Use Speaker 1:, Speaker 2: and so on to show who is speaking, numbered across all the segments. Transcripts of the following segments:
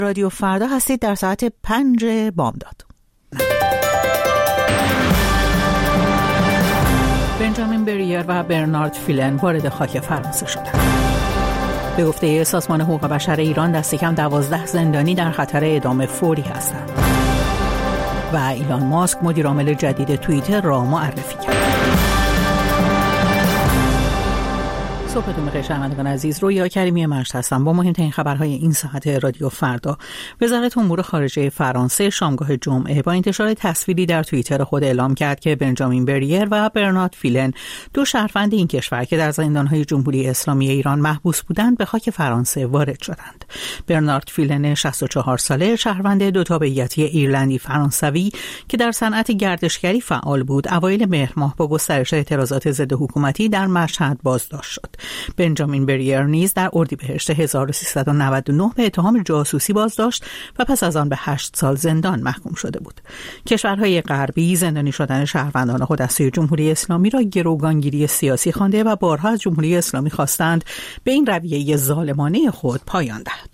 Speaker 1: رادیو فردا هستید در ساعت 5 بامداد. بنجامین بریر و برنارد فیلن وارد خاک فرانسه شدند. به گفته سازمان حقوق بشر ایران دست کم 12 زندانی در خطر اعدام فوری هستند. و ایلان ماسک مدیر عامل جدید توییتر را معرفی کرد. صبحتون بخیر شنوندگان عزیز، رویا کریمی مشت هستم با مهمترین خبرهای این ساعت رادیو فردا. وزارت امور خارجه فرانسه شامگاه جمعه با انتشار تصویری در توییتر خود اعلام کرد که بنجامین بریر و برنارد فیلن، دو شهروند این کشور که در زندانهای جمهوری اسلامی ایران محبوس بودند، به خاک فرانسه وارد شدند. برنارد فیلن 64 ساله، شهروند دو تابعیتی ایرلندی فرانسوی که در صنعت گردشگری فعال بود، اوایل مهر ماه با گسترش اعتراضات ضد حکومتی در مشهد بازداشت شد. بنجامین بریر نیز در اردیبهشت 1399 به اتهام جاسوسی بازداشت و پس از آن به 8 سال زندان محکوم شده بود. کشورهای غربی زندانی شدن شهروندان خود از سوی جمهوری اسلامی را گروگانگیری سیاسی خوانده و بارها از جمهوری اسلامی خواستند به این رویه ظالمانه خود پایان دهد.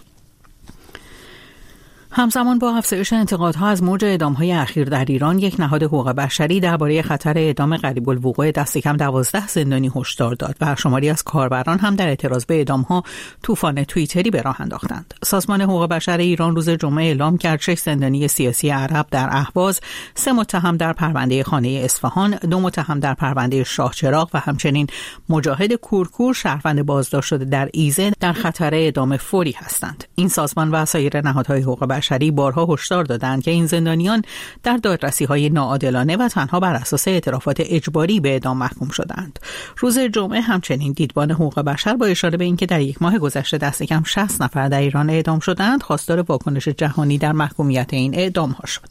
Speaker 1: همزمان با افزایش انتقادها از موج اعدام‌های اخیر در ایران، یک نهاد حقوق بشری درباره خطر اعدام قریب الوقوع دست کم 12 زندانی هشدار داد و شماری از کاربران هم در اعتراض به اعدام‌ها طوفان توییتری به راه انداختند. سازمان حقوق بشر ایران روز جمعه اعلام کرد 6 زندانی سیاسی عرب در اهواز، 3 متهم در پرونده خانه اصفهان، 2 متهم در پرونده شاهچراغ و همچنین مجاهد کورکور، شهروند بازداشت شده در ایزه، در خطر اعدام فوری هستند. این سازمان و سایر نهادهای حقوق بشری بارها هشدار دادند که این زندانیان در دادرسی‌های ناعادلانه و تنها بر اساس اعترافات اجباری به اعدام محکوم شدند. روز جمعه همچنین دیدبان حقوق بشر با اشاره به اینکه در یک ماه گذشته دست کم 60 نفر در ایران اعدام شدند، خواستار واکنش جهانی در محکومیت این اعدام‌ها شد.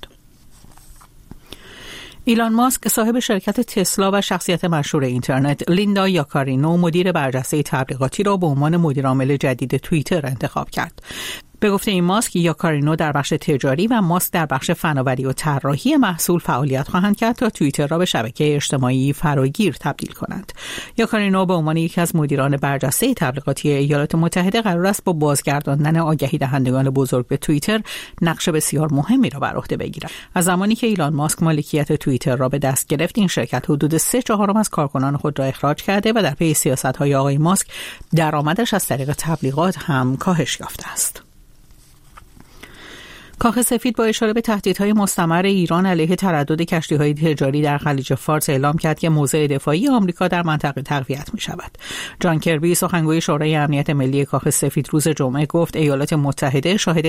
Speaker 1: ایلان ماسک صاحب شرکت تسلا و شخصیت مشهور اینترنت لیندا یاکارینو مدیر برجسته تبلیغاتی را به عنوان مدیر عامل جدید توییتر انتخاب کرد. به گفته این ماسک، یاکارینو در بخش تجاری و ماسک در بخش فناوری و طراحی محصول فعالیت خواهند کرد تا توییتر را به شبکه اجتماعی فراگیر تبدیل کنند. یاکارینو به عنوان یکی از مدیران برجسته تبلیغاتی ایالات متحده قرار است با بازگرداندن آگهی دهندگان بزرگ به توییتر نقش بسیار مهمی را بر عهده بگیرد. از زمانی که ایلان ماسک مالکیت توییتر را به دست گرفت، این شرکت حدود 3/4 از کارکنان خود را اخراج کرده و در پی سیاست‌های آقای ماسک درآمدش از طریق تبلیغات هم کاهش یافته است. کاخ سفید با اشاره به تهدیدهای مستمر ایران علیه تردد کشتی‌های تجاری در خلیج فارس اعلام کرد که موضع دفاعی آمریکا در منطقه تقویت می‌شود. جان کربی، سخنگوی شورای امنیت ملی کاخ سفید، روز جمعه گفت ایالات متحده شاهد